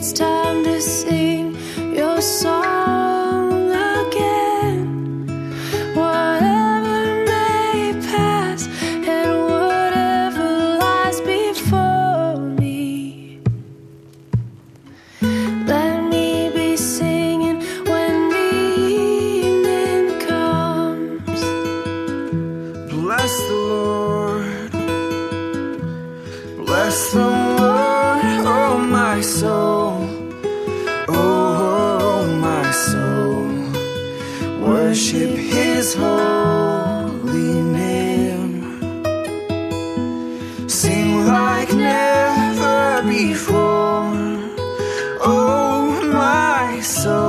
it's time to sing your song again. Whatever may pass and whatever lies before me, let me be singing when the evening comes. Bless the Lord, bless the Lord, oh my soul, oh my soul. Worship His holy name. Sing like never before, oh my soul.